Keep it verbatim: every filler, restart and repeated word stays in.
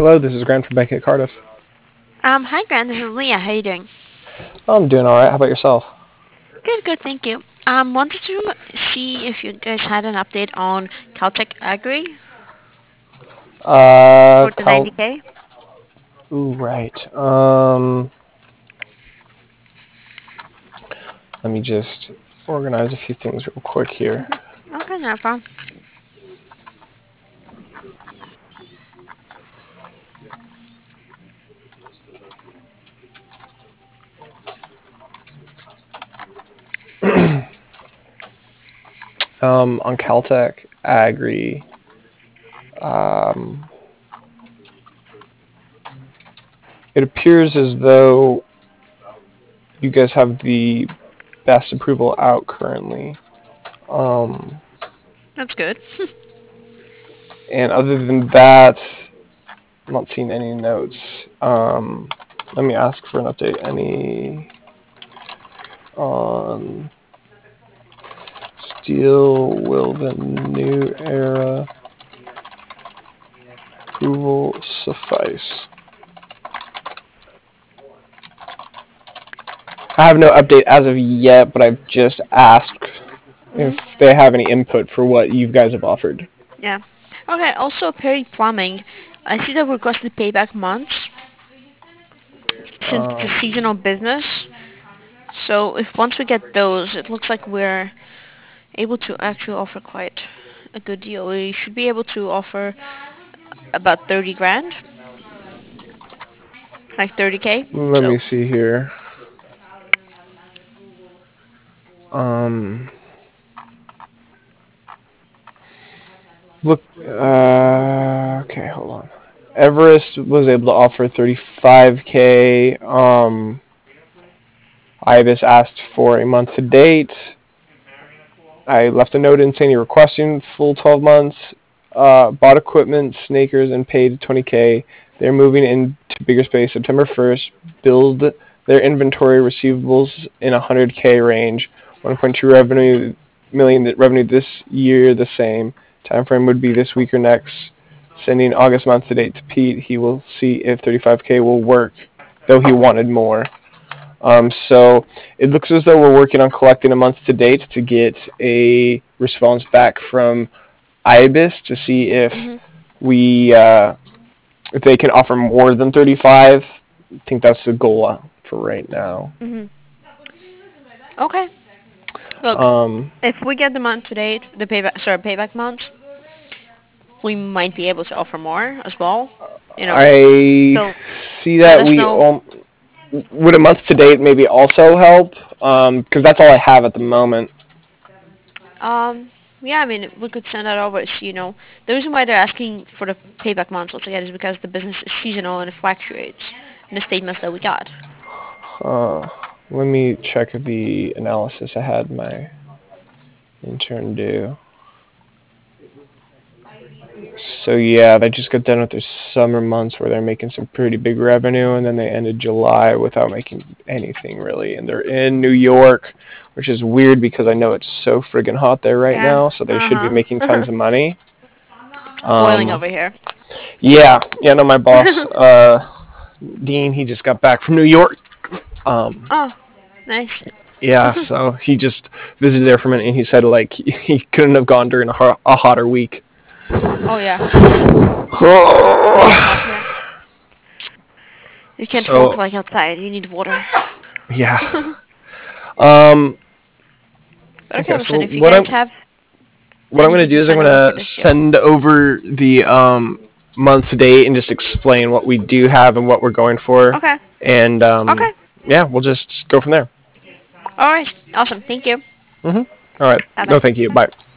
Hello, this is Grant from Bank at Cardiff. Um, hi Grant, this is Leah. How you doing? I'm doing alright. How about yourself? Good, good, thank you. Um, wanted to see if you guys had an update on Caltech Agri Uh, for the Cal... ninety K. Ooh, right. Um, let me just organize a few things real quick here. Okay, no problem. Um, on Caltech Agri, um, it appears as though you guys have the best approval out currently. Um, That's good. and other than that, I'm not seeing any notes. Um, let me ask for an update. Any on Steel will the new era approval suffice? I have no update as of yet, but I've just asked hmm if they have any input for what you guys have offered. Yeah. Okay. Also, Perry Plumbing. I see that we requested payback months since it's a Um, seasonal business. So if once we get those, it looks like we're able to actually offer quite a good deal. We should be able to offer about thirty grand, like thirty K. let me So see here. Um, look, uh, okay, hold on. Everest was able to offer thirty-five K. Um, Ibis asked for a month to date. I left a note in saying you're requesting full twelve months. Uh, bought equipment, snakers, and paid twenty K. They're moving into bigger space September first. Build their inventory receivables in one hundred K range. one point two revenue million revenue this year the same. Time frame would be this week or next. Sending August month to date to Pete. He will see if thirty-five K will work, though he wanted more. Um, so it looks as though we're working on collecting a month to date to get a response back from Ibis to see if hmm we uh, if they can offer more than thirty-five. I think that's the goal for right now. hmm Okay. Look, Um, if we get the month to date, the payback, sorry, payback months, we might be able to offer more as well. You know, I so see let that us we know. um, would a month to date maybe also help because um, that's all I have at the moment. Um, yeah, I mean, we could send that over. So, you know, the reason why they're asking for the payback months altogether is because the business is seasonal and it fluctuates in the statements that we got. Uh, let me check the analysis I had my intern do. So yeah, they just got done with their summer months where they're making some pretty big revenue, and then they ended July without making anything really. And they're in New York, which is weird because I know it's so friggin' hot there right Yeah. now, so they should be Uh making huh. tons of money. Boiling Um, over here. yeah, yeah. No, my boss, uh, Dean, he just got back from New York. Um, Oh, nice. yeah, so he just visited there for a minute, and he said like he, he couldn't have gone during a, ho- a hotter week. Oh yeah, very hot here. You can't walk So like outside. You need water. yeah. Um, But okay, okay, listen, so if you what guys I'm have what I'm gonna anything do to is I'm send over for gonna this deal. send over the um, month to date and just explain what we do have and what we're going for, Okay. and um, Okay. yeah, we'll just go from there. All right. Awesome. Thank you. Mm-hmm. All right. Bye No, bye. thank you. Bye.